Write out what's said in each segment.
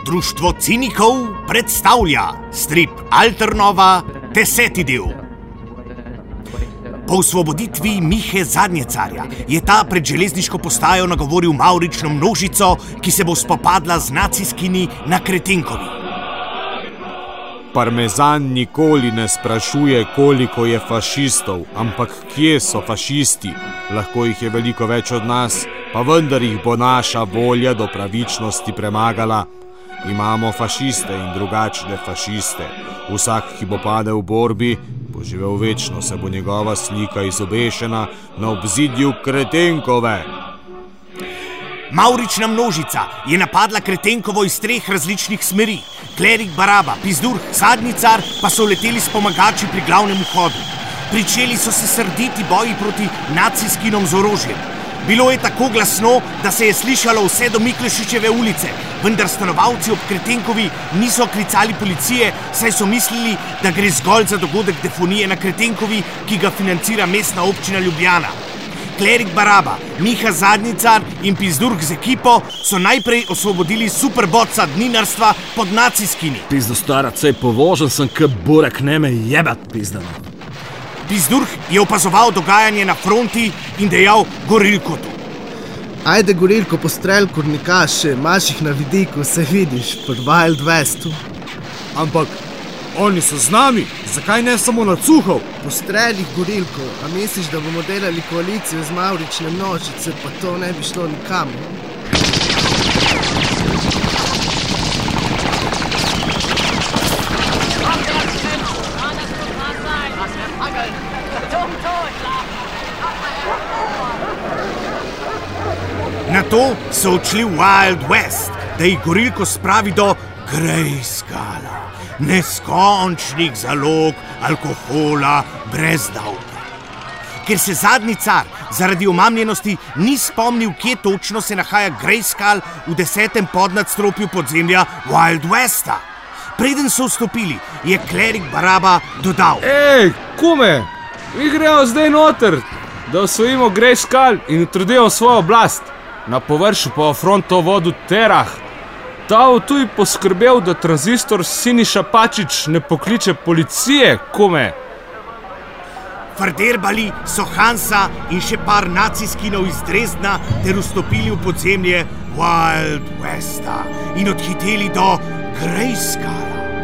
Društvo cinikov predstavlja strip Alternova 10. del. Po osvoboditvi Mihe Zadnjecarja je ta pred železniško postajo nagovoril mavrično množico, ki se bo spopadla z naciskini na Kretenkovi. Parmezan nikoli ne sprašuje, koliko je fašistov, ampak kje so fašisti. Lahko jih je veliko več od nas, pa vendar jih bo naša volja do pravičnosti premagala. Imamo fašiste in drugačne fašiste. Vsak, ki bo padel v borbi, bo živel večno, se bo njegova slika izobešena na obzidju Kretenkove. Mavrična množica je napadla Kretenkovo iz 3 različnih smeri. Klerik Baraba, Pizdurh, Zadnjicar pa so leteli s pomagači pri glavnem vhodu. Pričeli so se srditi boji proti naciskinom z orožjem. Bilo je tako glasno, da se je slišalo vse do Miklošičeve ulice, vendar stanovalci ob Kretenkovi niso klicali policije, saj so mislili, da gre zgolj za dogodek defonije na Kretenkovi, ki ga financira mestna občina Ljubljana. Klerik Baraba, Miha Zadnjicar in Pizdurh z ekipo so najprej osvobodili superbotca dninarstva pod naciskini. Pizdo starac, sej povožen sem, k burek ne me jebat, pizdano. Pizdurh je opazoval dogajanje na fronti in dejal Gorilkotu. Ajde, Gorilko, postrel kurnikaše, imaš jih na vidiku, se vidiš, pod Wild Westu. Ampak oni so z nami, zakaj ne samo na Cuhov? Postrel jih, Gorilko, a misliš, da bomo delali koalicijo z mavrične množice, pa to ne bi šlo nikamor? Nato so odšli v Wild West, da jih Gorilko spravi do Grejskala, neskončnih zalog alkohola brez davka. Ker se Zadnjicar zaradi omamljenosti ni spomnil, kje točno se nahaja Grejskal v 10. podnadstropju podzemlja Wild Westa. Preden so vstopili, je Klerik Baraba dodal: Ej, kume, mi gremo zdaj noter, da osvojimo Grejskal in utrudimo svojo oblast. Na površju pa frontovodu Terah. Ta bo tudi poskrbel, da tranzistor Siniša Pačič ne pokliče policije, kume. Farderbali so Hansa in še par naciskinov iz Dresdna ter vstopili v podzemlje Wild Westa in odhiteli do Grejskala.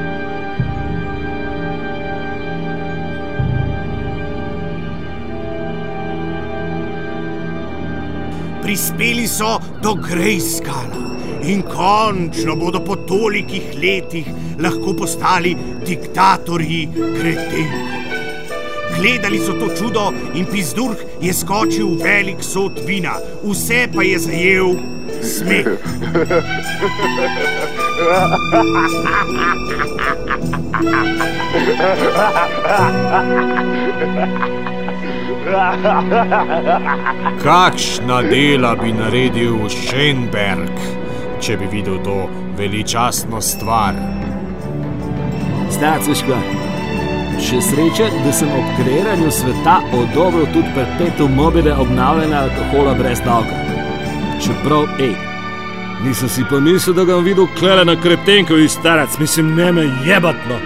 Prispeli so do Grejskala in končno bodo po tolikih letih lahko postali diktatorji Kretenkov. Gledali so to čudo in Pizdurh je skočil v velik sod vina. Vse pa je zajel smeh. Kakšna dela bi naredil Schenberg, če bi videl to veličastno stvar? Starac, veš kaj? Še sreče, da sem ob kreiranju sveta odobril tudi perpetuum mobile obnavljanja alkohola brez davka. Čeprav, nisem si pa mislil, da ga bom videl klele na Kretenkovi, starac, mislim, ne me jebatno.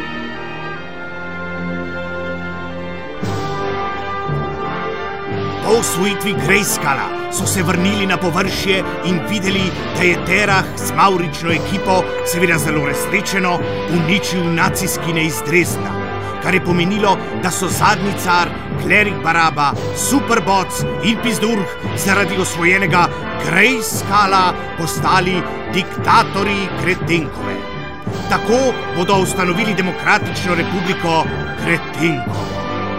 Po osvojitvi Grejskala so se vrnili na površje in videli, da je Terah s mavrično ekipo, seveda zelo resrečeno, uničil naciskine iz Dresdna, kar je pomenilo, da so Zadnjicar, Klerik Baraba, Superboc in Pizdurh zaradi osvojenega Grejskala postali diktatorji Kretenkove. Tako bodo ustanovili Demokratično republiko Kretenkovo.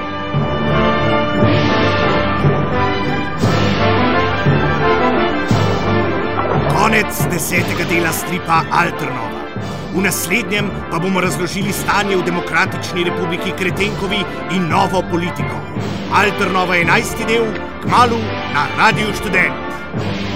Konec 10. dela stripa Alternova. V naslednjem pa bomo razložili stanje v Demokratični republiki Kretenkovi in novo politiko. Alternova 11. del, kmalu na Radiu Študent.